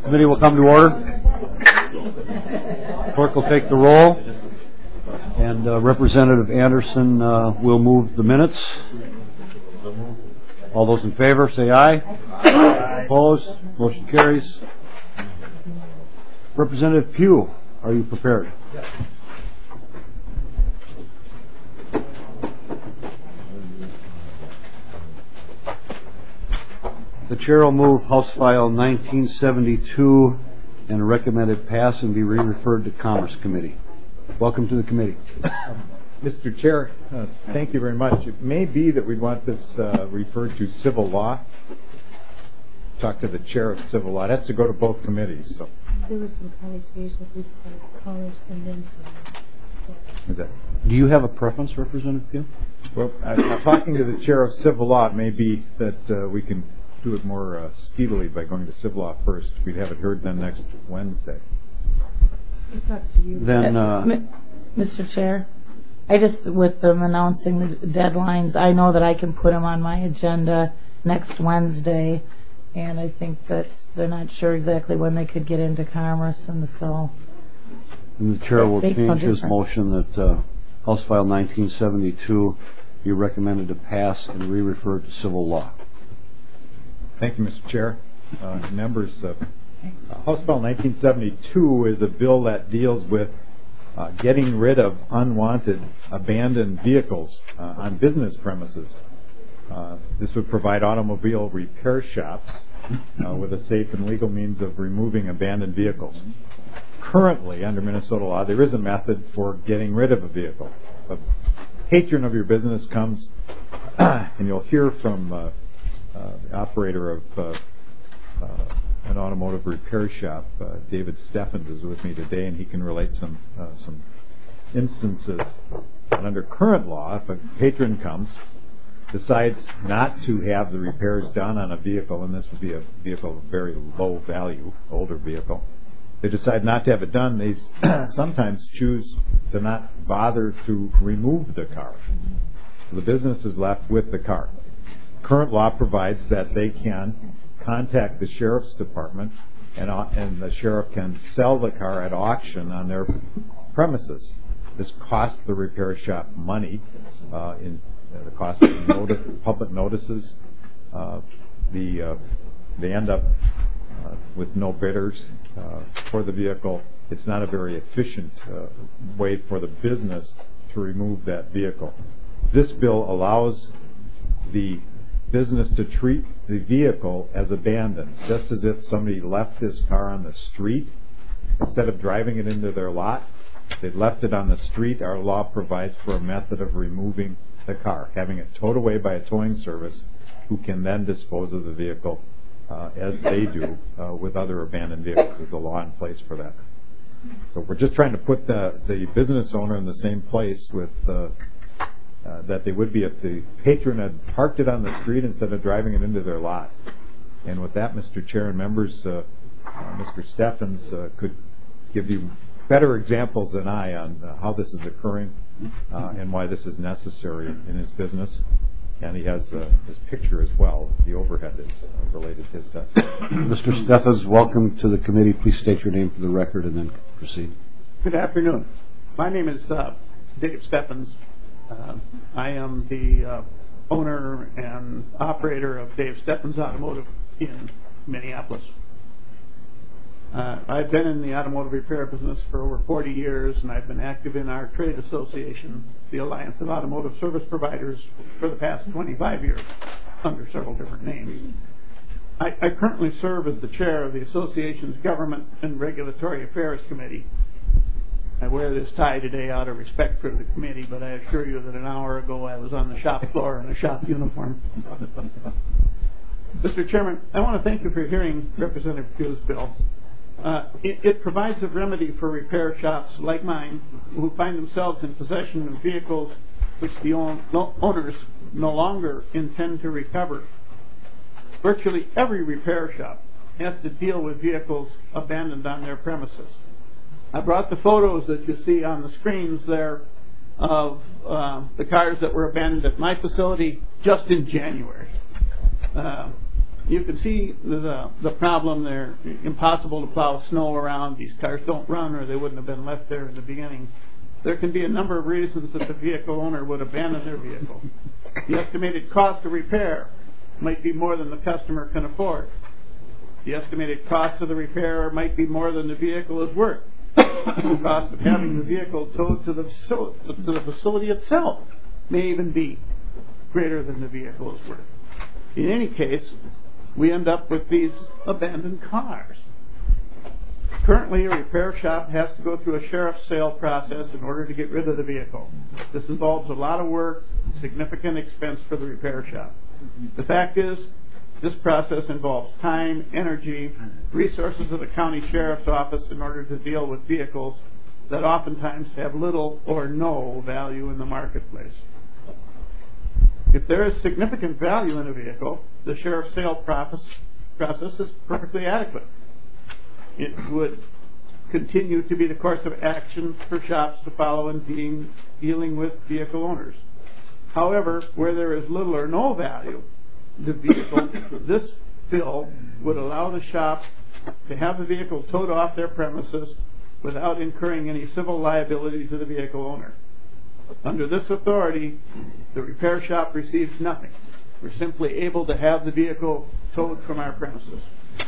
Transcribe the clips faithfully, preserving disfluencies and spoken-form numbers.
Committee will come to order. Clerk will take the roll, and uh, Representative Anderson uh, will move the minutes. All those in favor say aye. Aye. Opposed? Motion carries. Representative Pugh, are you prepared? Yes. The chair will move House File nineteen seventy-two and recommended pass and be re-referred to Commerce Committee. Welcome to the committee. Um, Mister Chair, uh, thank you very much. It may be that we want this uh, referred to Civil Law. Talk to the chair of Civil Law. It has to go to both committees. So. There was some conversation with Commerce and then some. Yes. Is that? Do you have a preference, Representative Pugh? Well, I'm talking to the chair of Civil Law. It may be that uh, we can do it more uh, speedily by going to Civil Law first. We'd have it heard then next Wednesday. It's up to you. Then, uh, uh, Mister Chair, I just, with them announcing the deadlines, I know that I can put them on my agenda next Wednesday, and I think that they're not sure exactly when they could get into Commerce, and so. And the chair will Makes no change his difference. motion that uh, House File nineteen seventy-two be recommended to pass and re-referred to Civil Law. Thank you, Mister Chair. Uh, members, uh, House File nineteen seventy-two is a bill that deals with uh, getting rid of unwanted abandoned vehicles uh, on business premises. Uh, this would provide automobile repair shops uh, with a safe and legal means of removing abandoned vehicles. Currently, under Minnesota law, there is a method for getting rid of a vehicle. A patron of your business comes, and you'll hear from uh, Uh, the operator of uh, uh, an automotive repair shop, uh, David Steffens, is with me today, and he can relate some uh, some instances. And under current law, if a patron comes, decides not to have the repairs done on a vehicle, and this would be a vehicle of very low value, older vehicle, they decide not to have it done, they sometimes choose to not bother to remove the car. So the business is left with the car. Current law provides that they can contact the sheriff's department, and, uh, and the sheriff can sell the car at auction on their premises. This costs the repair shop money uh, in uh, the cost of noti public notices. Uh, the uh, they end up uh, with no bidders uh, for the vehicle. It's not a very efficient uh, way for the business to remove that vehicle. This bill allows the business to treat the vehicle as abandoned, just as if somebody left this car on the street. Instead of driving it into their lot, they left it on the street. Our law provides for a method of removing the car, having it towed away by a towing service who can then dispose of the vehicle uh, as they do uh, with other abandoned vehicles. There's a law in place for that. So we're just trying to put the, the business owner in the same place with uh, Uh, that they would be if the patron had parked it on the street instead of driving it into their lot. And with that, Mister Chair and members, uh, uh, Mister Steffens uh, could give you better examples than I on uh, how this is occurring uh, and why this is necessary in his business. And he has uh, his picture as well. The overhead is uh, related to his testimony. Mister Steffens, welcome to the committee. Please state your name for the record and then proceed. Good afternoon. My name is uh, Dave Steffens. Uh, I am the uh, owner and operator of Dave Steffens Automotive in Minneapolis. Uh, I've been in the automotive repair business for over forty years, and I've been active in our trade association, the Alliance of Automotive Service Providers, for the past twenty-five years, under several different names. I, I currently serve as the chair of the association's Government and Regulatory Affairs Committee. I wear this tie today out of respect for the committee, but I assure you that an hour ago I was on the shop floor in a shop uniform. Mister Chairman, I want to thank you for hearing Representative Pugh's bill. Uh, it, it provides a remedy for repair shops like mine who find themselves in possession of vehicles which the own, no, owners no longer intend to recover. Virtually every repair shop has to deal with vehicles abandoned on their premises. I brought the photos that you see on the screens there of uh, the cars that were abandoned at my facility just in January. Uh, you can see the, the problem there. Impossible to plow snow around. These cars don't run, or they wouldn't have been left there in the beginning. There can be a number of reasons that the vehicle owner would abandon their vehicle. The estimated cost of repair might be more than the customer can afford. The estimated cost of the repair might be more than the vehicle is worth. The cost of having the vehicle towed to the, facility, to the facility itself may even be greater than the vehicle is worth. In any case, we end up with these abandoned cars. Currently, a repair shop has to go through a sheriff's sale process in order to get rid of the vehicle. This involves a lot of work, significant expense for the repair shop. The fact is, this process involves time, energy, resources of the county sheriff's office in order to deal with vehicles that oftentimes have little or no value in the marketplace. If there is significant value in a vehicle, the sheriff's sale process, process is perfectly adequate. It would continue to be the course of action for shops to follow in dealing, dealing with vehicle owners. However, where there is little or no value, the vehicle, this bill would allow the shop to have the vehicle towed off their premises without incurring any civil liability to the vehicle owner. Under this authority, the repair shop receives nothing. We're simply able to have the vehicle towed from our premises.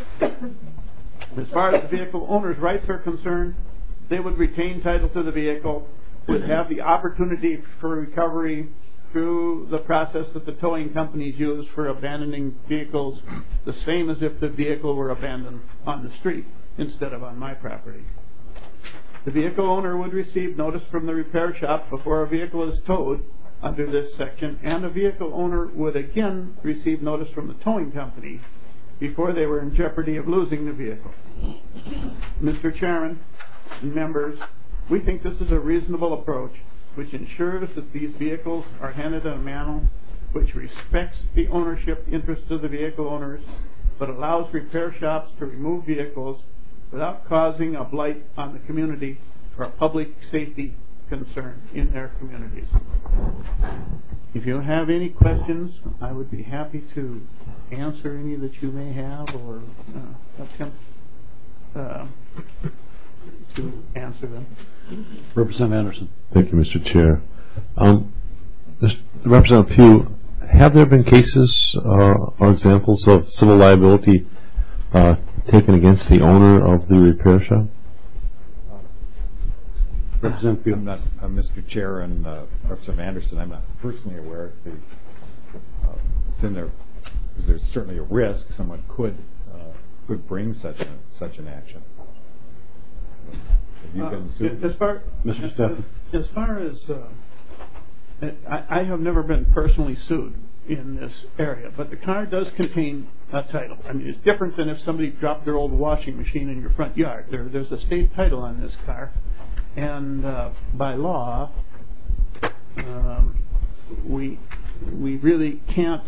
As far as the vehicle owner's rights are concerned, they would retain title to the vehicle, would have the opportunity for recovery through the process that the towing companies use for abandoning vehicles, the same as if the vehicle were abandoned on the street instead of on my property. The vehicle owner would receive notice from the repair shop before a vehicle is towed under this section, and a vehicle owner would again receive notice from the towing company before they were in jeopardy of losing the vehicle. Mister Chairman and members, we think this is a reasonable approach which ensures that these vehicles are handled in a manner which respects the ownership interests of the vehicle owners, but allows repair shops to remove vehicles without causing a blight on the community or a public safety concern in their communities. If you have any questions, I would be happy to answer any that you may have, or uh, attempt uh, to answer them. Representative Anderson. Thank you, Mister Chair. Um, Mister Representative Pugh, have there been cases uh, or examples of civil liability uh, taken against the owner of the repair shop? Representative Pugh. I'm not, uh, Mister Chair and uh, Representative Anderson, I'm not personally aware if the, uh, it's in there, because there's certainly a risk someone could uh, could bring such a, such an action. Have you Uh, been sued? As far, Mister Steffen. As far as, uh, I, I have never been personally sued in this area, but the car does contain a title. I mean, it's different than if somebody dropped their old washing machine in your front yard. There, there's a state title on this car, and uh, by law, um, we we really can't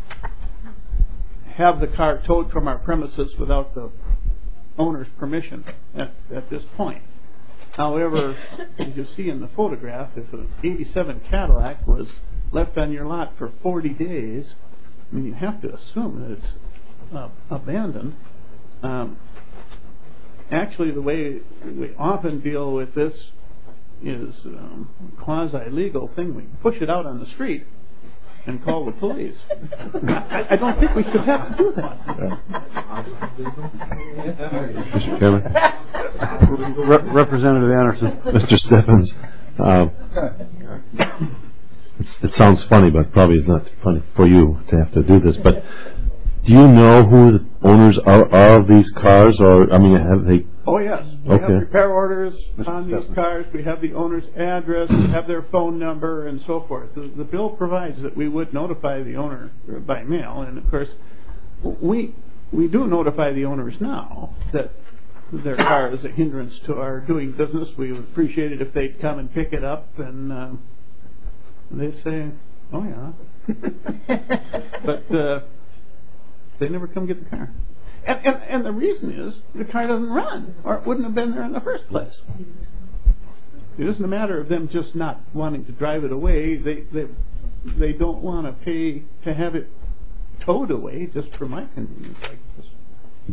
have the car towed from our premises without the owner's permission at, at this point. However, as you see in the photograph, if an eighty-seven Cadillac was left on your lot for forty days, I mean, you have to assume that it's uh, abandoned. Um, actually, the way we often deal with this is um, a quasi-legal thing. We push it out on the street and call the police. I, I don't think we should have to do that. Mister Chairman? Re- Representative Anderson. Mister Steffens, uh, it's, it sounds funny, but probably it's not funny for you to have to do this, but do you know who the owners are, are of these cars, or, I mean, have they... Oh, yes. We Okay. have repair orders Mister on these Steffens. cars. We have the owner's address. We have their phone number and so forth. The, the bill provides that we would notify the owner by mail. And, of course, we we do notify the owners now that their car is a hindrance to our doing business. We would appreciate it if they'd come and pick it up. And uh, they say, oh, yeah. But uh, they never come get the car. And, and, and the reason is the car doesn't run, or it wouldn't have been there in the first place. It isn't a matter of them just not wanting to drive it away. They they, they don't want to pay to have it towed away just for my convenience like this.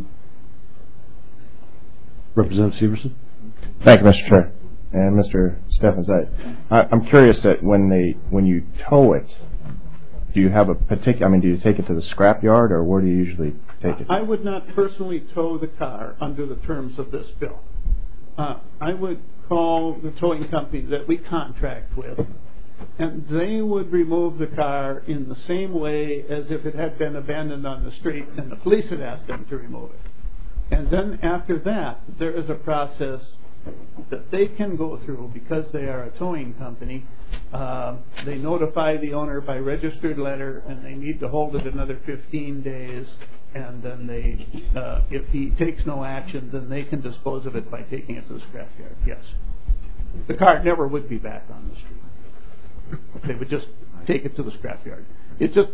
Representative Severson? Thank you, Mister Chair. And Mister Steffens, I, I, I'm curious that when they, when you tow it, do you have a particular, I mean, do you take it to the scrap yard, or where do you usually take it? I would not personally tow the car under the terms of this bill. Uh, I would call the towing company that we contract with, and they would remove the car in the same way as if it had been abandoned on the street and the police had asked them to remove it. And then after that, there is a process that they can go through because they are a towing company. Uh, they notify the owner by registered letter, and they need to hold it another fifteen days. And then they, uh, if he takes no action, then they can dispose of it by taking it to the scrapyard. Yes, the car never would be back on the street. They would just take it to the scrapyard. It just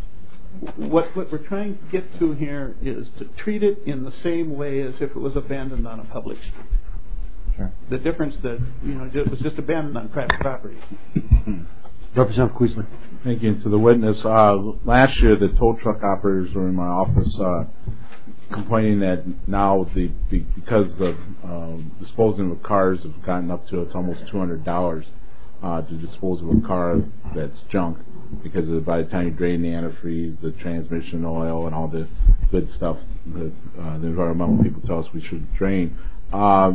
what what we're trying to get to here is to treat it in the same way as if it was abandoned on a public street. Sure. The difference that, you know, it was just abandoned on private property. Representative Queasler? Thank you. To the witness, uh, last year the tow truck operators were in my office uh, complaining that now the be- because the uh, disposing of cars have gotten up to it's almost two hundred dollars uh, to dispose of a car that's junk, because of, by the time you drain the antifreeze, the transmission oil, and all the good stuff that uh, the environmental people tell us we should drain. Uh,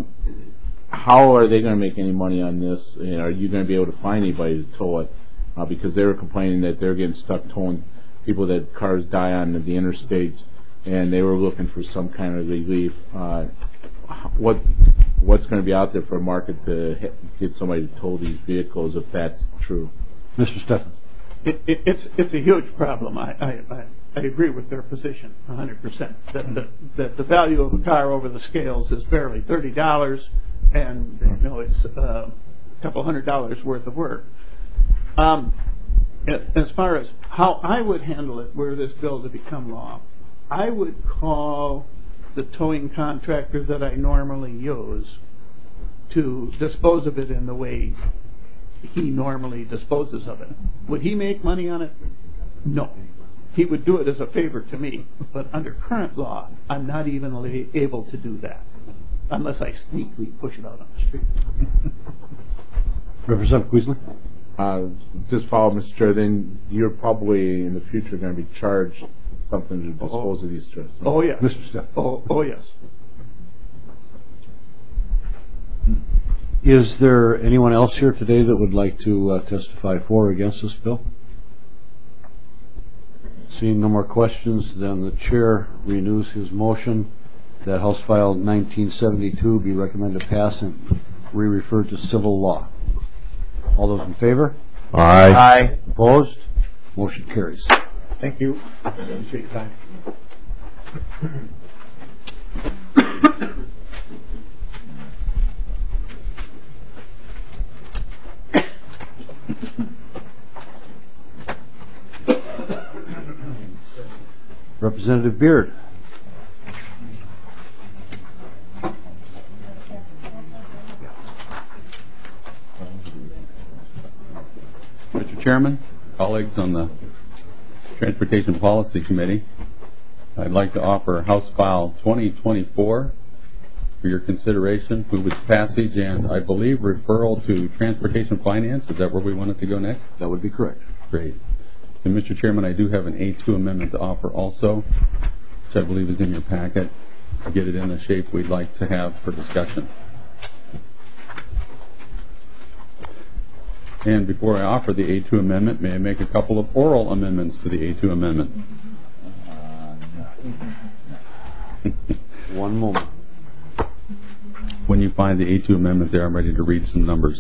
how are they going to make any money on this? And are you going to be able to find anybody to tow it? Uh, because they were complaining that they're getting stuck towing people that cars die on the interstates, and they were looking for some kind of relief. Uh, what what's going to be out there for a market to get somebody to tow these vehicles, if that's true? Mister Steffens? It, it, it's it's a huge problem. I, I, I, I agree with their position one hundred percent. That, that, that the value of a car over the scales is barely thirty dollars, and you know it's uh, a couple hundred dollars worth of work. Um, as far as how I would handle it were this bill to become law, I would call the towing contractor that I normally use to dispose of it in the way he normally disposes of it. Would he make money on it? No. He would do it as a favor to me. But under current law, I'm not even able to do that unless I sneakily push it out on the street. Representative Queasler? Uh, just follow, Mister Chair, then you're probably in the future going to be charged something to dispose of these trucks. Oh, yes. Mister Steffens? Oh, oh, yes. Is there anyone else here today that would like to uh, testify for or against this bill? Seeing no more questions, then the chair renews his motion that House File nineteen seventy-two be recommended pass and re-referred to civil law. All those in favor? Aye. Aye. Opposed? Motion carries. Thank you. Appreciate your time. Representative Beard? Mister Chairman, colleagues on the Transportation Policy Committee, I'd like to offer House File twenty twenty-four for your consideration, move its passage, and I believe referral to Transportation Finance. Is that where we want it to go next? That would be correct. Great. And Mister Chairman, I do have an A two amendment to offer also, which I believe is in your packet, to get it in the shape we'd like to have for discussion. And before I offer the A two amendment, may I make a couple of oral amendments to the A two amendment? One moment. When you find the A two amendment there, I'm ready to read some numbers.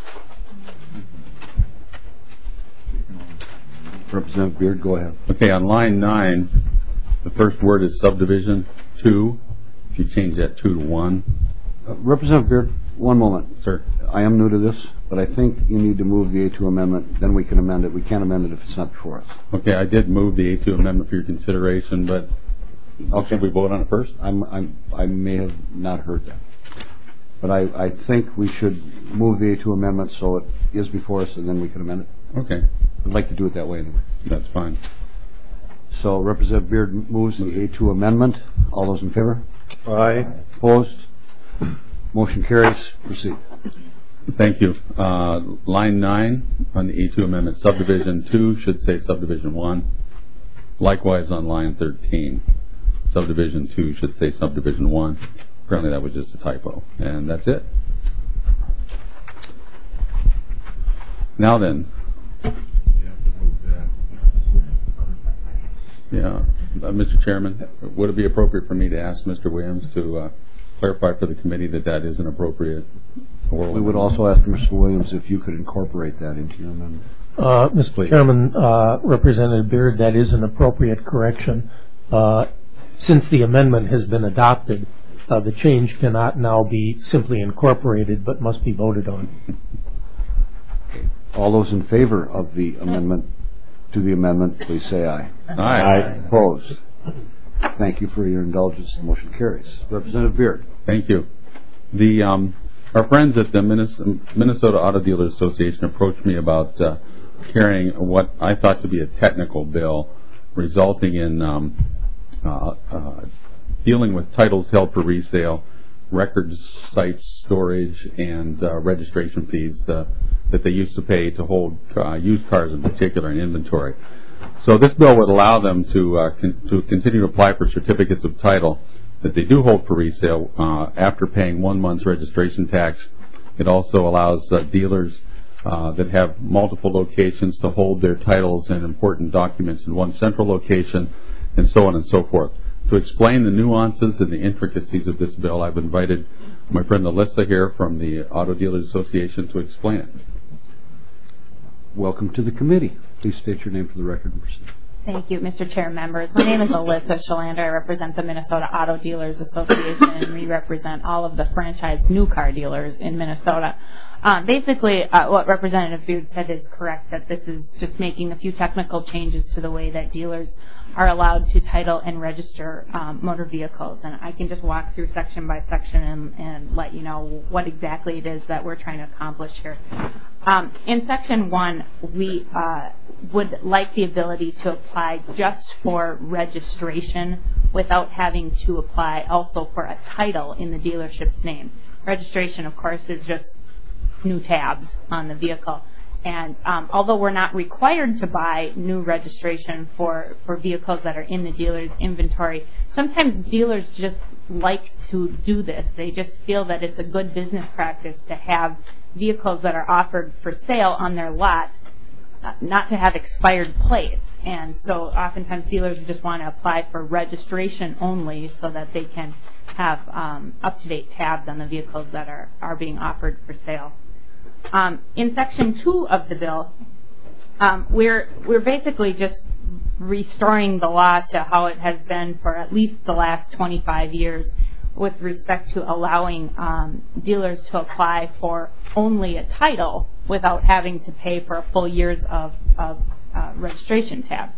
Representative Beard, go ahead. Okay, on line nine, the first word is subdivision two. If you change that two to one. Uh, Representative Beard, one moment. Sir. I am new to this, but I think you need to move the A two amendment, then we can amend it. We can't amend it if it's not before us. Okay, I did move the A two amendment for your consideration, but Okay. should we vote on it first? I'm, I'm, I may have not heard that. But I, I think we should move the A two amendment so it is before us, and then we can amend it. Okay, I'd like to do it that way anyway. that's fine. So Representative Beard moves the A two amendment. All those in favor? Aye. Opposed? Motion carries. Proceed. Thank you. Uh, line nine on the E two amendment, subdivision two should say subdivision one. Likewise on line thirteen, subdivision two should say subdivision one. Apparently that was just a typo, and that's it. Now then, yeah, uh, Mister Chairman, would it be appropriate for me to ask Mister Williams to uh, clarify for the committee that that is an appropriate oral We would also ask Mister Williams if you could incorporate that into your amendment. Uh, Mister Chairman, uh, Representative Beard, that is an appropriate correction. Uh, since the amendment has been adopted, uh, the change cannot now be simply incorporated, but must be voted on. All those in favor of the amendment to the amendment, please say aye. Aye. Opposed? Thank you for your indulgence. The motion carries. Representative Beard. Thank you. The um, our friends at the Minnesota, Minnesota Auto Dealers Association approached me about uh, carrying what I thought to be a technical bill, resulting in um, uh, uh, dealing with titles held for resale, record site storage, and uh, registration fees uh, that they used to pay to hold uh, used cars in particular in inventory. So this bill would allow them to uh, con to continue to apply for certificates of title that they do hold for resale uh, after paying one month's registration tax. It also allows uh, dealers uh, that have multiple locations to hold their titles and important documents in one central location, and so on and so forth. To explain the nuances and the intricacies of this bill, I've invited my friend Alyssa here from the Auto Dealers Association to explain it. Welcome to the committee. Please state your name for the record and proceed. Thank you, Mister Chair and members. My name is Alyssa Shalander. I represent the Minnesota Auto Dealers Association, and we represent all of the franchise new car dealers in Minnesota. Um, basically, uh, what Representative Beard said is correct, that this is just making a few technical changes to the way that dealers are allowed to title and register um, motor vehicles. And I can just walk through section by section and, and let you know what exactly it is that we're trying to accomplish here. Um, in section one, we uh, would like the ability to apply just for registration without having to apply also for a title in the dealership's name. Registration, of course, is just new tabs on the vehicle. And um, although we're not required to buy new registration for, for vehicles that are in the dealer's inventory, sometimes dealers just like to do this. They just feel that it's a good business practice to have vehicles that are offered for sale on their lot, uh, not to have expired plates. And so oftentimes dealers just want to apply for registration only so that they can have um, up-to-date tabs on the vehicles that are, are being offered for sale. Um, in section two of the bill, um, we're we're basically just restoring the law to how it has been for at least the last twenty-five years with respect to allowing um, dealers to apply for only a title without having to pay for a full years of, of uh, registration tabs.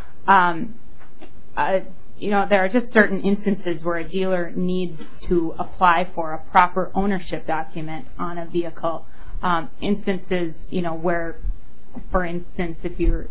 Um, uh, you know, there are just certain instances where a dealer needs to apply for a proper ownership document on a vehicle. Um, instances, you know, where, for instance, if you're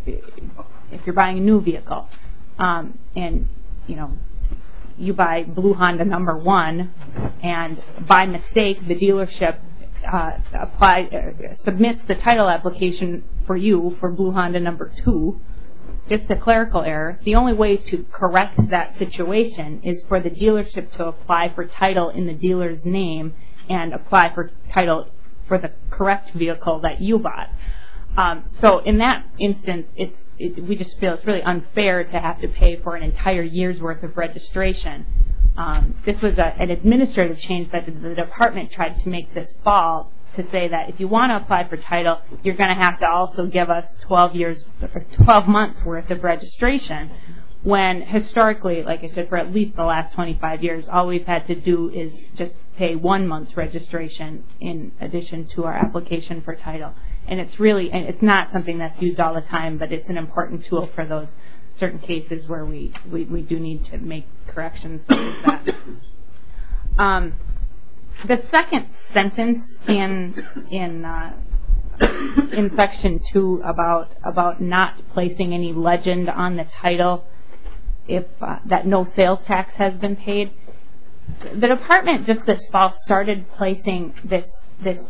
if you're buying a new vehicle, um, and you know, you buy blue Honda number one, and by mistake the dealership uh, apply uh, submits the title application for you for blue Honda number two, just a clerical error. The only way to correct that situation is for the dealership to apply for title in the dealer's name and apply for title for the correct vehicle that you bought. Um, so in that instance, it's it, we just feel it's really unfair to have to pay for an entire year's worth of registration. Um, this was a, an administrative change that the department tried to make this fall to say that if you want to apply for title, you're going to have to also give us twelve years or twelve months worth of registration. When historically, like I said, for at least the last twenty-five years, all we've had to do is just pay one month's registration in addition to our application for title. And it's really, and it's not something that's used all the time, but it's an important tool for those certain cases where we, we, we do need to make corrections such as that. Um, the second sentence in in uh, in section two about about not placing any legend on the title if uh, that no sales tax has been paid. The department just this fall started placing this this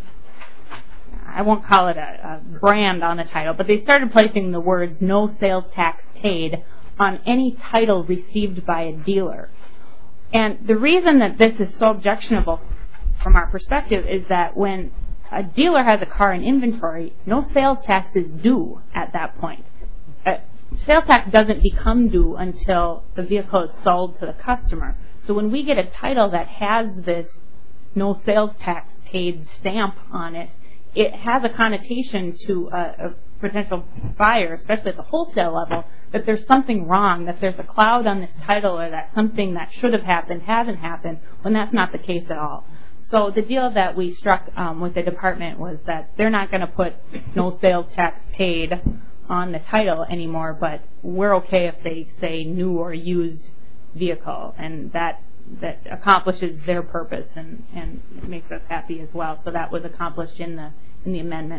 I won't call it a, a brand on the title, but they started placing the words no sales tax paid on any title received by a dealer. And the reason that this is so objectionable from our perspective is that when a dealer has a car in inventory, no sales tax is due at that point. Uh, sales tax doesn't become due until the vehicle is sold to the customer. So when we get a title that has this no sales tax paid stamp on it, it has a connotation to a, a potential buyer, especially at the wholesale level, that there's something wrong, that there's a cloud on this title, or that something that should have happened hasn't happened, when that's not the case at all. So the deal that we struck um, with the department was that they're not going to put no sales tax paid on the title anymore, but we're okay if they say new or used vehicle, and that that accomplishes their purpose and, and makes us happy as well. So that was accomplished in the in the amendment.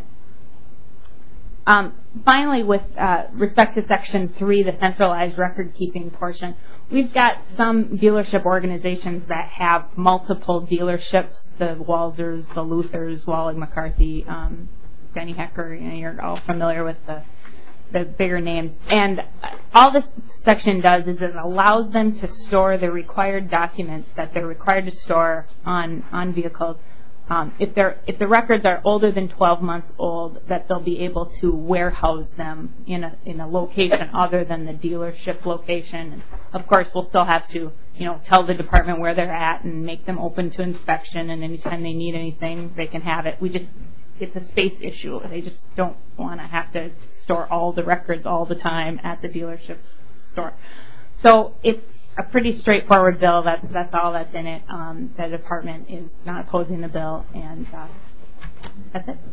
Um, finally, with uh, respect to Section three, the centralized record-keeping portion, we've got some dealership organizations that have multiple dealerships, the Walzers, the Luthers, Wally McCarthy, um, Denny Hecker, you know, you're all familiar with the the bigger names. And all this section does is it allows them to store the required documents that they're required to store on, on vehicles. Um, if they're if the records are older than twelve months old, that they'll be able to warehouse them in a in a location other than the dealership location. And of course, we'll still have to you know tell the department where they're at and make them open to inspection. And anytime they need anything, they can have it. We just it's a space issue. They just don't want to have to store all the records all the time at the dealership store. So it's a pretty straightforward bill. That's that's all that's in it. Um, the department is not opposing the bill, and uh, that's it.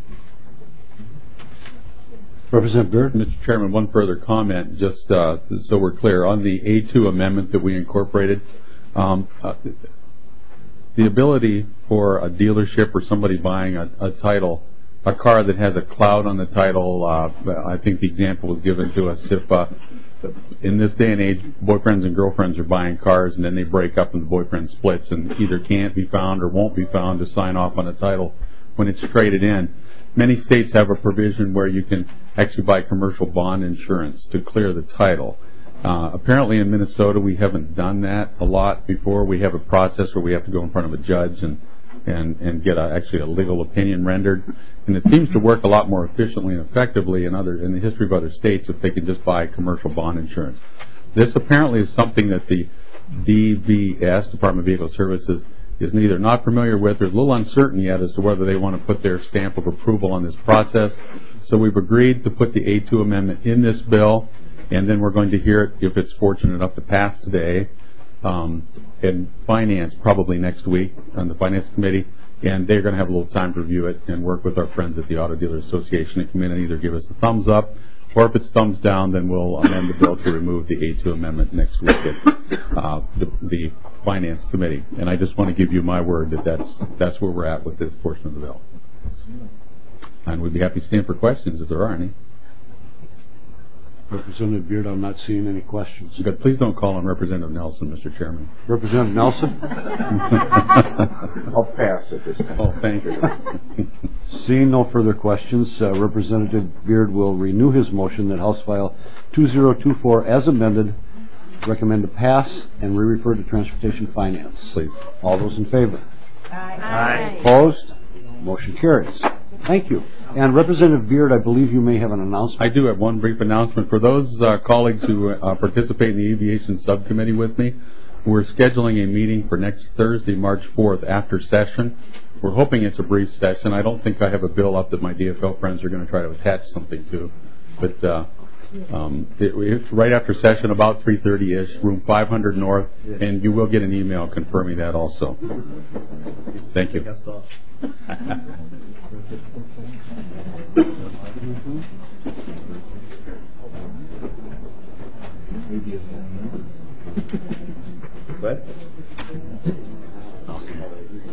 Representative Byrd? Mister Chairman, one further comment, just uh, so we're clear. On the A two amendment that we incorporated, um, uh, the ability for a dealership or somebody buying a, a title, a car that has a cloud on the title, uh, I think the example was given to us, if uh, in this day and age, boyfriends and girlfriends are buying cars and then they break up and the boyfriend splits and either can't be found or won't be found to sign off on a title when it's traded in. Many states have a provision where you can actually buy commercial bond insurance to clear the title. Uh, apparently in Minnesota we haven't done that a lot before. We have a process where we have to go in front of a judge and and, and get a, actually a legal opinion rendered. And it seems to work a lot more efficiently and effectively in other in the history of other states if they can just buy commercial bond insurance. This apparently is something that the D V S, Department of Vehicle Services, is neither not familiar with or a little uncertain yet as to whether they want to put their stamp of approval on this process. So we've agreed to put the A two amendment in this bill, and then we're going to hear it, if it's fortunate enough to pass today, um, in Finance probably next week on the Finance Committee. And they're going to have a little time to review it and work with our friends at the Auto Dealers Association and come in and either give us a thumbs up, or if it's thumbs down, then we'll amend the bill to remove the A two amendment next week at uh, the, the Finance Committee. And I just want to give you my word that that's, that's where we're at with this portion of the bill. And we'd be happy to stand for questions if there are any. Representative Beard, I'm not seeing any questions. Good. Please don't call on Representative Nelson, Mister Chairman. Representative Nelson? I'll pass it this time. Oh, thank you. Seeing no further questions, uh, Representative Beard will renew his motion that House File two zero two four, as amended, recommend to pass and re-refer to Transportation Finance. Please. All those in favor? Aye. Aye. Opposed? Motion carries. Thank you. And Representative Beard, I believe you may have an announcement. I do have one brief announcement. For those uh, colleagues who uh, participate in the Aviation Subcommittee with me, we're scheduling a meeting for next Thursday, March fourth, after session. We're hoping it's a brief session. I don't think I have a bill up that my D F L friends are going to try to attach something to. But uh, um, it, it's right after session, about three thirty-ish, room five hundred North, and you will get an email confirming that also. Thank you. What? Okay.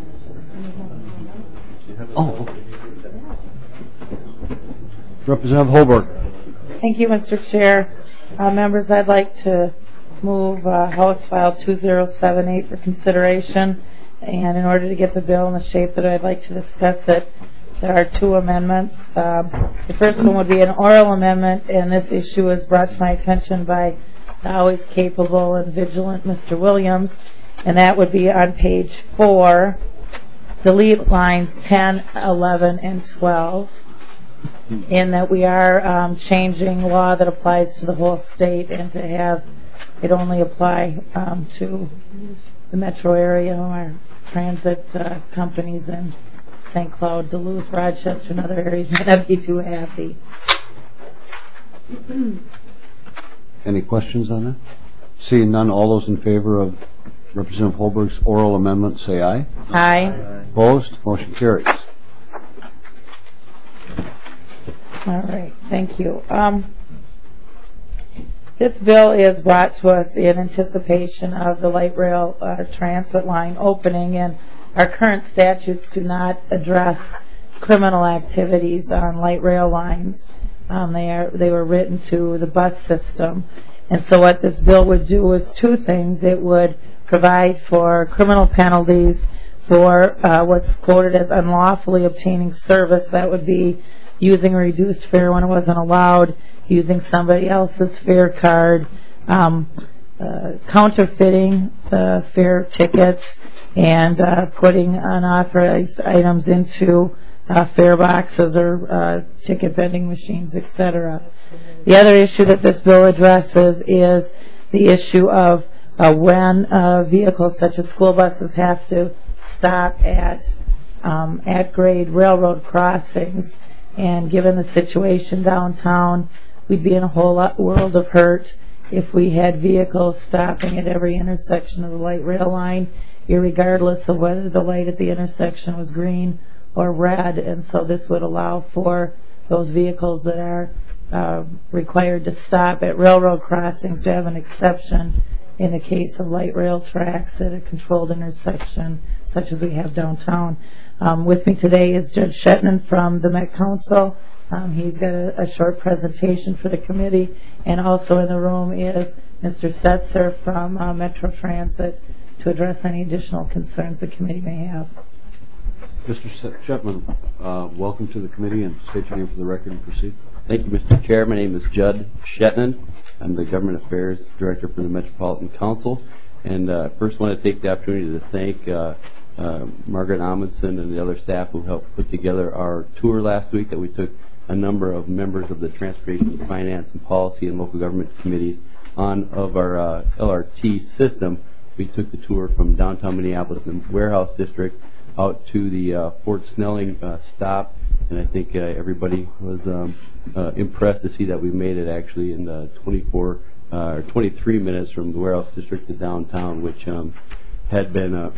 Oh. Representative Holberg. Thank you, Mister Chair. Uh, members, I'd like to move uh, House File two zero seven eight for consideration. And in order to get the bill in the shape that I'd like to discuss it, there are two amendments. Um, the first one would be an oral amendment, and this issue was brought to my attention by the always capable and vigilant Mister Williams, and that would be on page four, delete lines ten, eleven, and twelve, in that we are um, changing law that applies to the whole state and to have it only apply um, to the metro area, our transit uh, companies in Saint Cloud, Duluth, Rochester, and other areas may not be too happy. Any questions on that? Seeing none, all those in favor of Representative Holberg's oral amendment say aye. Aye. Opposed? Motion carries. All right, thank you. Um, this bill is brought to us in anticipation of the light rail uh, transit line opening, and our current statutes do not address criminal activities on light rail lines. Um, they are they were written to the bus system, and so what this bill would do is two things. It would provide for criminal penalties for uh, what's quoted as unlawfully obtaining service. That would be using a reduced fare when it wasn't allowed, using somebody else's fare card, um, uh, counterfeiting the fare tickets, and uh, putting unauthorized items into uh, fare boxes or uh, ticket vending machines, et cetera. The other issue that this bill addresses is the issue of uh, when uh, vehicles such as school buses have to stop at um, at-grade railroad crossings. And given the situation downtown, we'd be in a whole lot world of hurt if we had vehicles stopping at every intersection of the light rail line, irregardless of whether the light at the intersection was green or red. And so this would allow for those vehicles that are uh, required to stop at railroad crossings to have an exception in the case of light rail tracks at a controlled intersection such as we have downtown. Um, with me today is Judge Shetman from the Met Council. Um, he's got a, a short presentation for the committee, and also in the room is Mister Setzer from uh, Metro Transit to address any additional concerns the committee may have. Mister Shetman, uh, welcome to the committee, and state your name for the record and proceed. Thank you, Mister Chair. My name is Judd Shetman. I'm the Government Affairs Director for the Metropolitan Council, and uh, first want to take the opportunity to thank uh, Uh, Margaret Amundsen and the other staff who helped put together our tour last week that we took a number of members of the Transportation, Finance, and Policy and Local Government Committees on of our uh, L R T system. We took the tour from downtown Minneapolis and Warehouse District out to the uh, Fort Snelling uh, stop, and I think uh, everybody was um, uh, impressed to see that we made it actually in uh, twenty-four uh, or twenty-three minutes from the Warehouse District to downtown, which um, had been uh,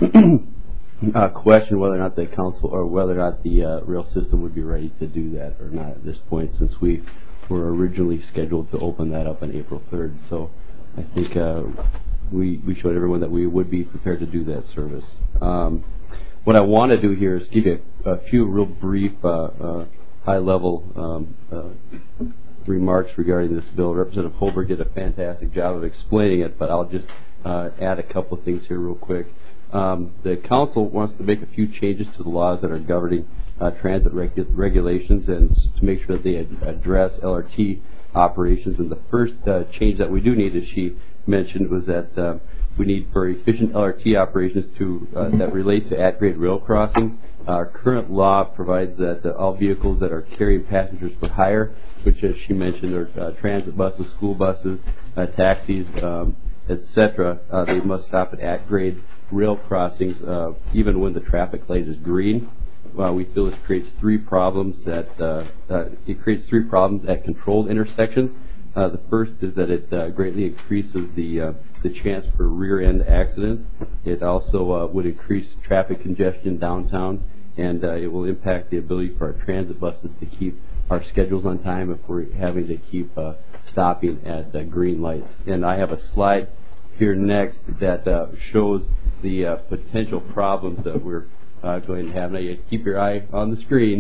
Uh, question whether or not the council or whether or not the uh, rail system would be ready to do that or not at this point, since we were originally scheduled to open that up on April third. So I think uh, we, we showed everyone that we would be prepared to do that service. Um, what I want to do here is give you a, a few real brief uh, uh, high-level um, uh, remarks regarding this bill. Representative Holberg did a fantastic job of explaining it, but I'll just uh, add a couple of things here real quick. Um, the council wants to make a few changes to the laws that are governing uh, transit regu regulations and to make sure that they ad address L R T operations. And the first uh, change that we do need, as she mentioned, was that uh, we need for efficient L R T operations to uh, that relate to at-grade rail crossings. Our current law provides that uh, all vehicles that are carrying passengers for hire, which as she mentioned are uh, transit buses, school buses, uh, taxis, um, et cetera, uh, they must stop at at-grade rail crossings uh, even when the traffic light is green. Uh, we feel this creates three problems that uh, uh, it creates three problems at controlled intersections. Uh, the first is that it uh, greatly increases the uh, the chance for rear-end accidents. It also uh, would increase traffic congestion downtown, and uh, it will impact the ability for our transit buses to keep our schedules on time if we're having to keep uh, stopping at uh, green lights. And I have a slide here next that uh, shows the uh, potential problems that we're uh, going to have. Now you keep your eye on the screen.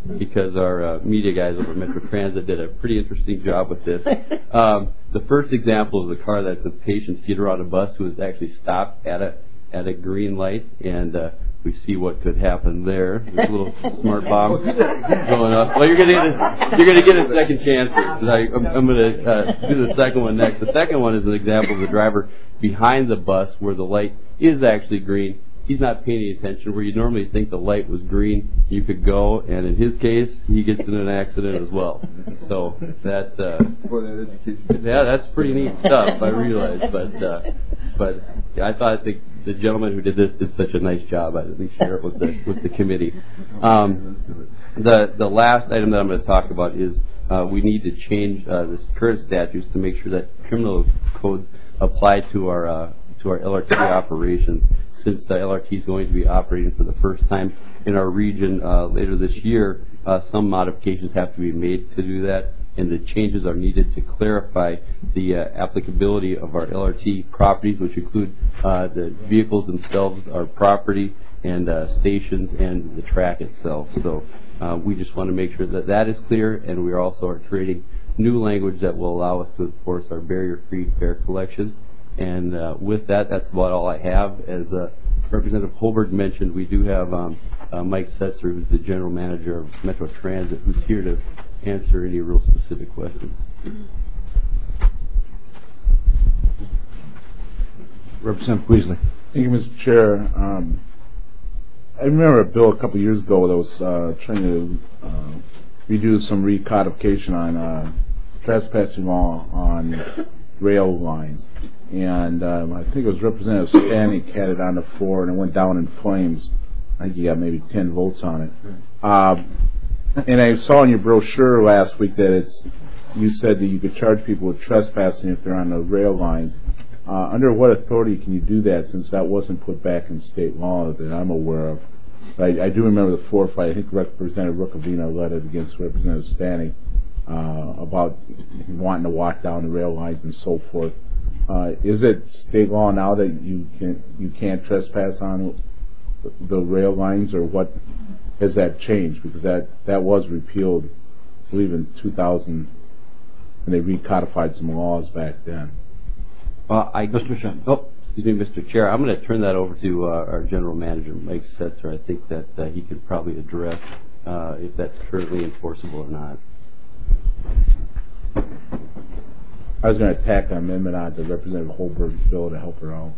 because our uh, media guys over at Metro Transit did a pretty interesting job with this. Um, the first example is a car that's impatient to get around a bus who was actually stopped at a at a green light, and uh, we see what could happen there. There's a little smart bomb going up. Well, you're gonna you're gonna get a second chance. I, I'm, I'm gonna uh, do the second one next. The second one is an example of the driver behind the bus where the light is actually green. He's not paying any attention. Where you normally think the light was green, you could go, and in his case, he gets in an accident as well. So that, uh, yeah, that's pretty neat stuff. I realize, but uh, but I thought the the gentleman who did this did such a nice job. I think share it with the with the committee. Um, the the last item that I'm going to talk about is uh, we need to change uh, the current statutes to make sure that criminal codes apply to our uh, to our L R T operations. Since the L R T is going to be operating for the first time in our region uh, later this year, uh, some modifications have to be made to do that, and the changes are needed to clarify the uh, applicability of our L R T properties, which include uh, the vehicles themselves, our property, and uh, stations, and the track itself. So uh, we just want to make sure that that is clear, and we also are creating new language that will allow us to enforce our barrier-free fare collection. And uh, with that, that's about all I have. As uh, Representative Holberg mentioned, we do have um, uh, Mike Setzer, who's the general manager of Metro Transit, who's here to answer any real specific questions. Representative Weasley. Thank you, Mister Chair. Um, I remember a bill a couple years ago that was uh, trying to uh, redo some recodification on uh, trespassing law on rail lines. And um, I think it was Representative Stanek had it on the floor, and it went down in flames. I think you got maybe ten votes on it. Um, and I saw in your brochure last week that it's you said that you could charge people with trespassing if they're on the rail lines. Uh, under what authority can you do that, since that wasn't put back in state law that I'm aware of? I, I do remember the floor fight. I think Representative Rukavina led it against Representative Stanek uh, about wanting to walk down the rail lines and so forth. Uh, is it state law now that you can you can't trespass on the rail lines, or what has that changed? Because that, that was repealed, I believe, in two thousand, and they recodified some laws back then. Uh, I, Mister Shen. Oh, excuse me, Mister Chair. I'm going to turn that over to uh, our general manager, Mike Setzer. I think that uh, he could probably address uh, if that's currently enforceable or not. I was going to tack an amendment on to Representative Holberg's bill to help her out.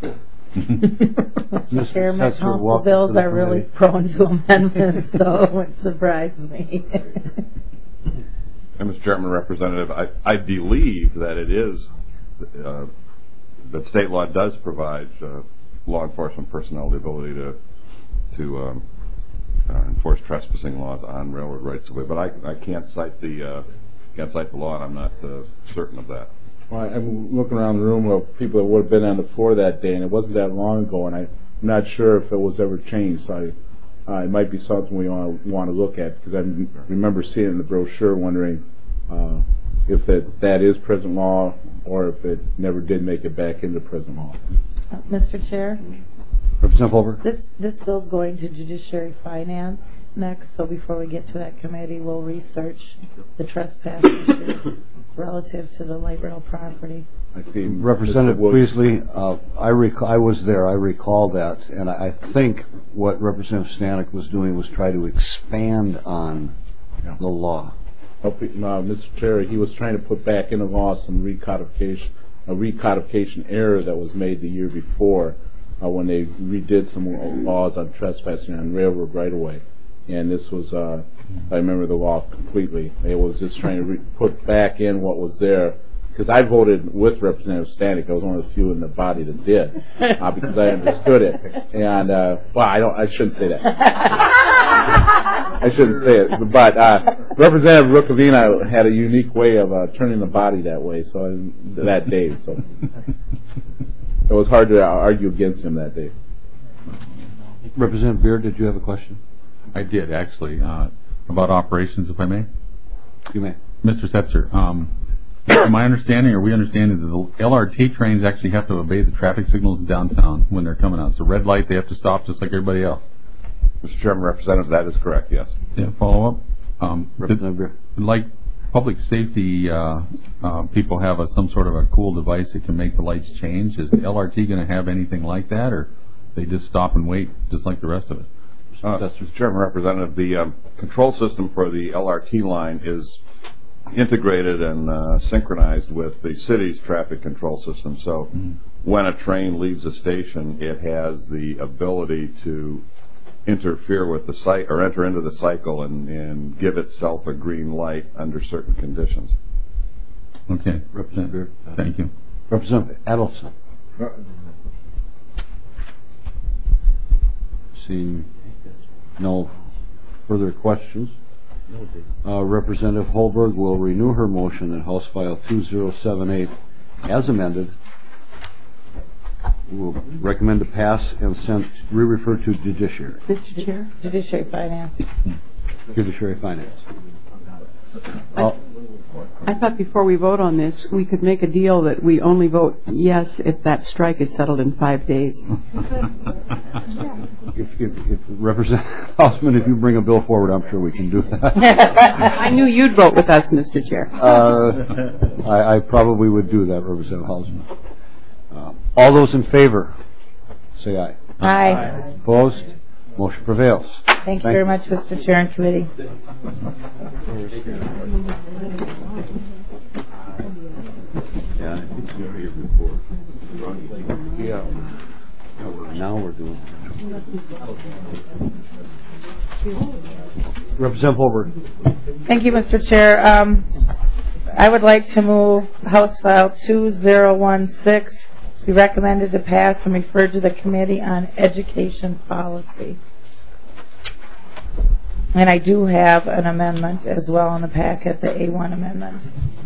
Mister Chairman, council bills are really prone to amendments, so it surprised me. And Mister Chairman, Representative, I, I believe that it is, uh, that state law does provide uh, law enforcement personnel the ability to to um, uh, enforce trespassing laws on railroad rights of way, but I, I can't cite the uh, can't cite the law, and I'm not uh, certain of that. Well, I'm looking around the room of people that would have been on the floor that day, and it wasn't that long ago, and I'm not sure if it was ever changed. So I, uh, it might be something we want to, want to look at, because I remember seeing it in the brochure, wondering uh, if that, that is present law or if it never did make it back into present law. Uh, Mister Chair? Representative Holberg. This, this bill's going to Judiciary Finance next, so before we get to that committee, we'll research the trespass issue relative to the light rail property. I see. Representative Weasley, uh, I, rec I was there, I recall that, and I think what Representative Stanek was doing was try to expand on yeah. the law. Uh, Mister Chair, he was trying to put back in the law some recodification, a recodification error that was made the year before uh, when they redid some laws on trespassing on railroad right-of-way. And this was, uh, I remember the law completely. It was just trying to re put back in what was there. Because I voted with Representative Stanek. I was one of the few in the body that did, uh, because I understood it. And, uh, well, I don't, I shouldn't say that. I shouldn't say it. But, uh, Representative Rukavina had a unique way of, uh, turning the body that way, so, I, that day, so. It was hard to argue against him that day. Representative Beard, did you have a question? I did, actually, uh, about operations, if I may. You may. Mister Setzer, um, my understanding, or we understand, that the L R T trains actually have to obey the traffic signals downtown when they're coming out. So red light, they have to stop just like everybody else. Mister Chairman, Representative, that is correct, yes. Yeah, follow up. Um, Representative did- like public safety uh, uh, people have a, some sort of a cool device that can make the lights change. Is the L R T going to have anything like that, or they just stop and wait just like the rest of it? Uh, Mister Chairman, Representative, the um, control system for the L R T line is integrated and uh, synchronized with the city's traffic control system. So mm-hmm. when a train leaves a station, it has the ability to interfere with the site or enter into the cycle and, and give itself a green light under certain conditions. Okay. Representative. Uh, Thank you. Representative Adelson. Seeing no further questions, uh, Representative Holberg will renew her motion that House File two zero seven eight, as amended, will recommend to pass and send re-refer to Judiciary. Mister Chair? Judiciary Finance. Judiciary Finance. I, I thought before we vote on this, we could make a deal that we only vote yes if that strike is settled in five days. If, if, if Representative Hausman, if you bring a bill forward, I'm sure we can do that. I knew you'd vote with us, Mister Chair. Uh, I, I probably would do that, Representative Hausman. Uh, all those in favor, say aye. Aye. Opposed? Motion prevails. Thank you very much, Mister Chair and Committee. Yeah, I think you're here before. Yeah. Now we're doing Representative Holberg. Thank you, Mister Chair. Um, I would like to move House File two zero one six be recommended to pass and referred to the Committee on Education Policy. And I do have an amendment as well in the packet, the A one amendment.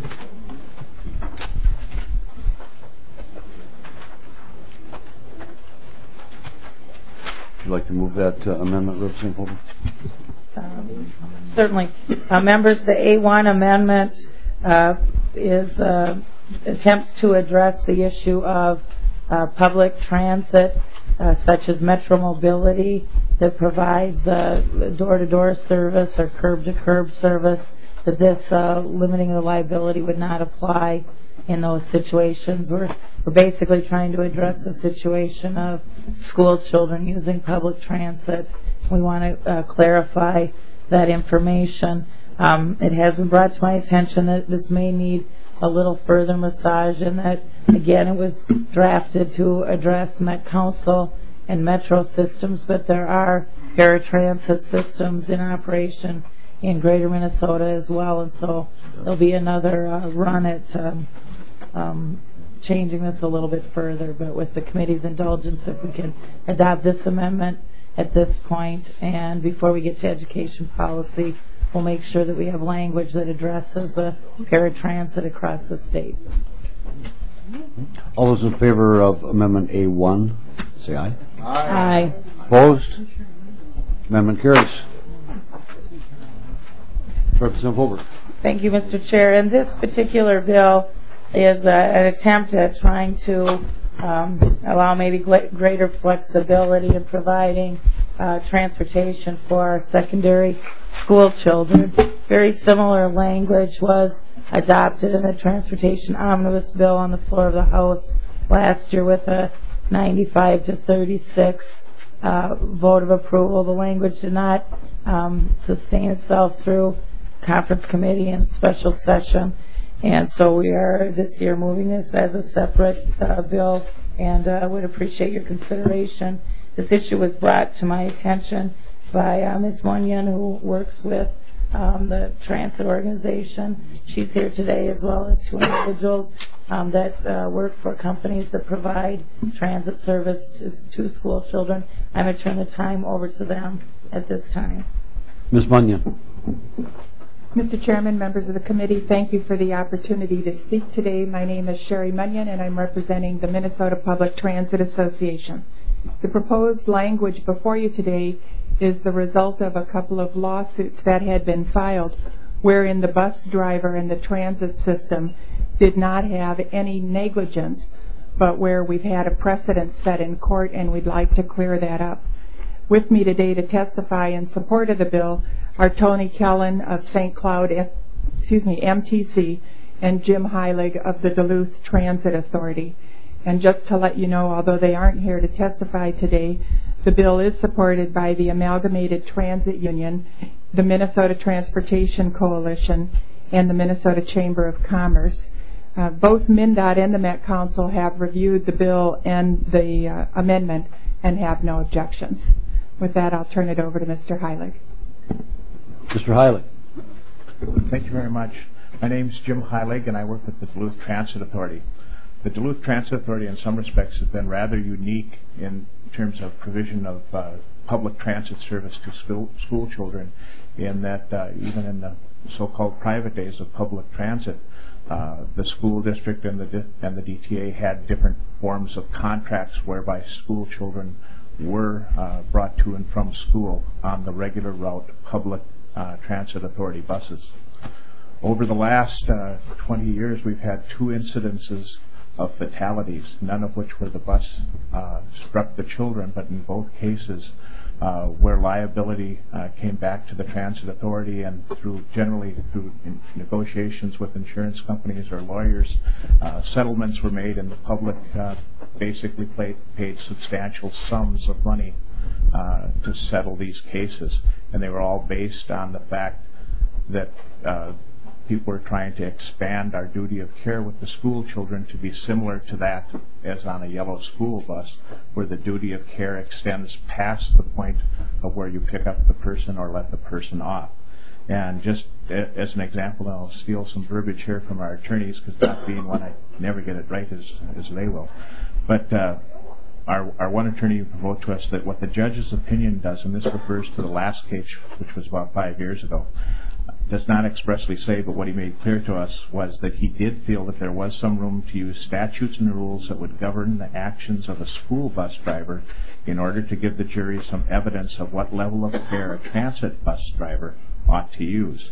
Would you like to move that uh, amendment, Representative Holberg? Um, certainly. Uh, members, the A one amendment uh, is uh, attempts to address the issue of uh, public transit, uh, such as Metro Mobility, that provides uh, door-to-door service or curb-to-curb service, that this uh, limiting the liability would not apply in those situations. We're, we're basically trying to address the situation of school children using public transit. We want to uh, clarify that information. Um, it has been brought to my attention that this may need a little further massage, and that, again, it was drafted to address Met Council and Metro systems, but there are paratransit systems in operation in Greater Minnesota as well, and so there'll be another uh, run at um, um, changing this a little bit further. But with the committee's indulgence, if we can adopt this amendment at this point, and before we get to education policy, we'll make sure that we have language that addresses the paratransit across the state. All those in favor of Amendment A one, say aye. Aye. Opposed? Amendment carries. Representative Holberg. Thank you, Mister Chair. And this particular bill is uh, an attempt at trying to um, allow maybe greater flexibility in providing uh, transportation for our secondary school children. Very similar language was adopted in the Transportation Omnibus Bill on the floor of the House last year with a ninety-five to thirty-six uh, vote of approval. The language did not um, sustain itself through conference committee and special session, and so we are this year moving this as a separate uh, bill, and uh, would appreciate your consideration. This issue was brought to my attention by uh, Miz Munyon, who works with um, the transit organization. She's here today, as well as two individuals um, that uh, work for companies that provide transit service to, to school children. I'm going to turn the time over to them at this time. Miz Munyon. Mister Chairman, members of the committee, thank you for the opportunity to speak today. My name is Sherry Munyon, and I'm representing the Minnesota Public Transit Association. The proposed language before you today is the result of a couple of lawsuits that had been filed, wherein the bus driver and the transit system did not have any negligence, but where we've had a precedent set in court, and we'd like to clear that up. With me today to testify in support of the bill are Tony Kellen of Saint Cloud, excuse me, M T C, and Jim Heilig of the Duluth Transit Authority. And just to let you know, although they aren't here to testify today, the bill is supported by the Amalgamated Transit Union, the Minnesota Transportation Coalition, and the Minnesota Chamber of Commerce. Uh, both MnDOT and the Met Council have reviewed the bill and the uh, amendment and have no objections. With that, I'll turn it over to Mister Heilig. Mister Heilig. Thank you very much. My name is Jim Heilig, and I work with the Duluth Transit Authority. The Duluth Transit Authority, in some respects, has been rather unique in terms of provision of uh, public transit service to school, school children, in that uh, even in the so-called private days of public transit, uh, the school district and the and the D T A had different forms of contracts whereby school children were uh, brought to and from school on the regular route public uh, transit authority buses. Over the last uh, twenty years, we've had two incidences of fatalities, none of which where the bus uh, struck the children, but in both cases uh, where liability uh, came back to the transit authority, and through generally through in negotiations with insurance companies or lawyers, uh, settlements were made, and the public uh, basically paid, paid substantial sums of money uh, to settle these cases, and they were all based on the fact that uh, people are trying to expand our duty of care with the school children to be similar to that as on a yellow school bus, where the duty of care extends past the point of where you pick up the person or let the person off. And just as an example, I'll steal some verbiage here from our attorneys, because not being one, I never get it right as, as they will. But uh, our, our one attorney wrote to us that what the judge's opinion does, and this refers to the last case, which was about five years ago, does not expressly say, but what he made clear to us was that he did feel that there was some room to use statutes and rules that would govern the actions of a school bus driver in order to give the jury some evidence of what level of care a transit bus driver ought to use.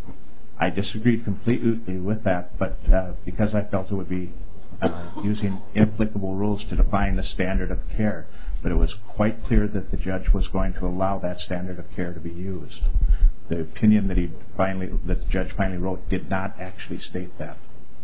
I disagreed completely with that, but uh, because I felt it would be uh, using inapplicable rules to define the standard of care, but it was quite clear that the judge was going to allow that standard of care to be used. The opinion that he finally, that the judge finally wrote, did not actually state that.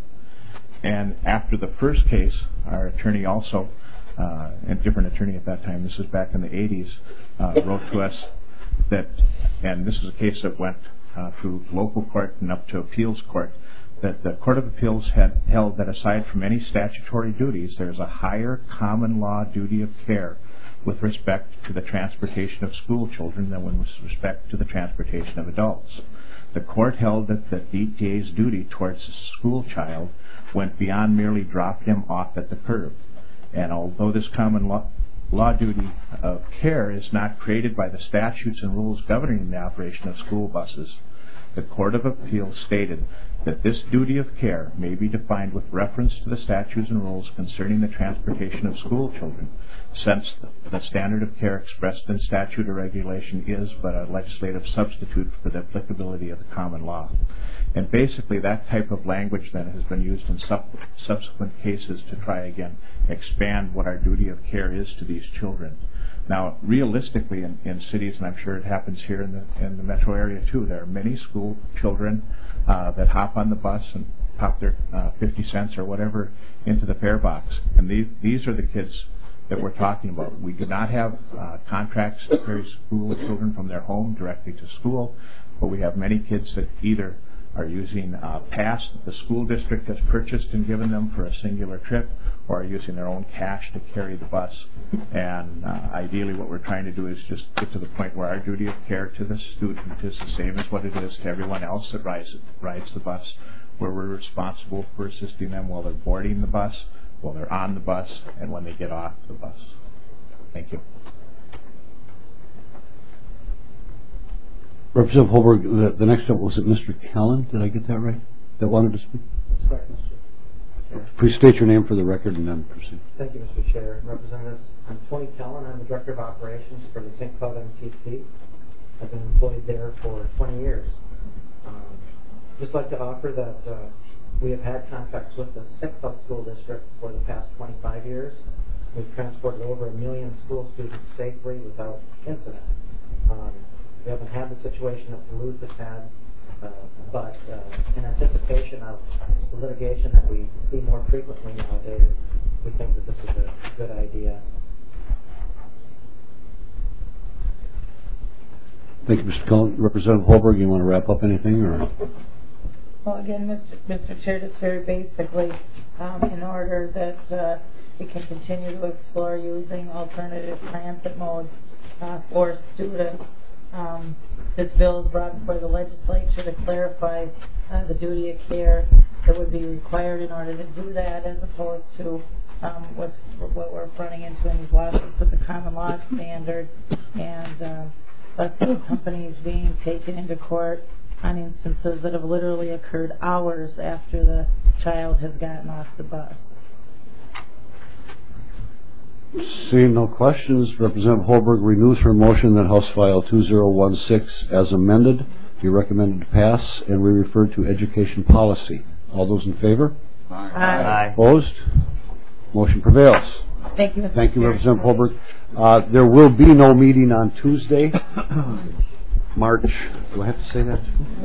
And after the first case, our attorney also, uh, a different attorney at that time, this was back in the eighties, uh, wrote to us that, and this is a case that went uh, through local court and up to appeals court, that the Court of Appeals had held that aside from any statutory duties, there is a higher common law duty of care with respect to the transportation of school children than with respect to the transportation of adults. The court held that the D T A's duty towards a school child went beyond merely dropping him off at the curb. And although this common law, law duty of care is not created by the statutes and rules governing the operation of school buses, the Court of Appeals stated that this duty of care may be defined with reference to the statutes and rules concerning the transportation of school children, since the standard of care expressed in statute or regulation is but a legislative substitute for the applicability of the common law. And basically that type of language then has been used in sub subsequent cases to try again expand what our duty of care is to these children. Now, realistically, in, in cities, and I'm sure it happens here in the, in the metro area too, there are many school children uh, that hop on the bus and pop their uh, fifty cents or whatever into the fare box. And these, these are the kids that we're talking about. We do not have uh, contracts to carry school children from their home directly to school, but we have many kids that either are using a pass that the school district has purchased and given them for a singular trip, or are using their own cash to carry the bus. And uh, ideally what we're trying to do is just get to the point where our duty of care to the student is the same as what it is to everyone else that rides, rides the bus, where we're responsible for assisting them while they're boarding the bus, while they're on the bus, and when they get off the bus. Thank you. Representative Holberg, the, the next up, was it Mister Kellen? Did I get that right? That wanted to speak? That's correct, Mister Chair. Please state your name for the record and then proceed. Thank you, Mister Chair. Representatives, I'm Tony Kellen. I'm the Director of Operations for the Saint Cloud M T C. I've been employed there for twenty years. Um, just like to offer that uh, we have had contracts with the Saint Cloud School District for the past twenty-five years. We've transported over a million school students safely without incident. Um, we haven't had the situation that Duluth has had, uh, but uh, in anticipation of the litigation that we see more frequently nowadays, we think that this is a good idea. Thank you, Mister Cullen. Representative Holberg, you want to wrap up anything, or? Well, again, Mister Mister Chair, just very basically, um, in order that uh, we can continue to explore using alternative transit modes uh, for students, um, this bill is brought before the legislature to clarify uh, the duty of care that would be required in order to do that, as opposed to um, what's, what we're running into in these lawsuits with the common law standard, and uh, bus companies being taken into court on instances that have literally occurred hours after the child has gotten off the bus. Seeing no questions, Representative Holberg renews her motion that House File two zero one six, as amended, be recommended to pass and be referred to Education Policy. All those in favor? Aye. Aye. Opposed? Motion prevails. Thank you, Mister Thank you, Chair. Representative Holberg. Uh, there will be no meeting on Tuesday, March. Do I have to say that?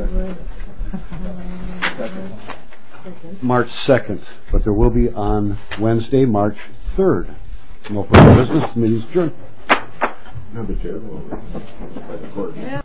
March second, but there will be on Wednesday, March third. No further business. The meeting is adjourned. Member Chair.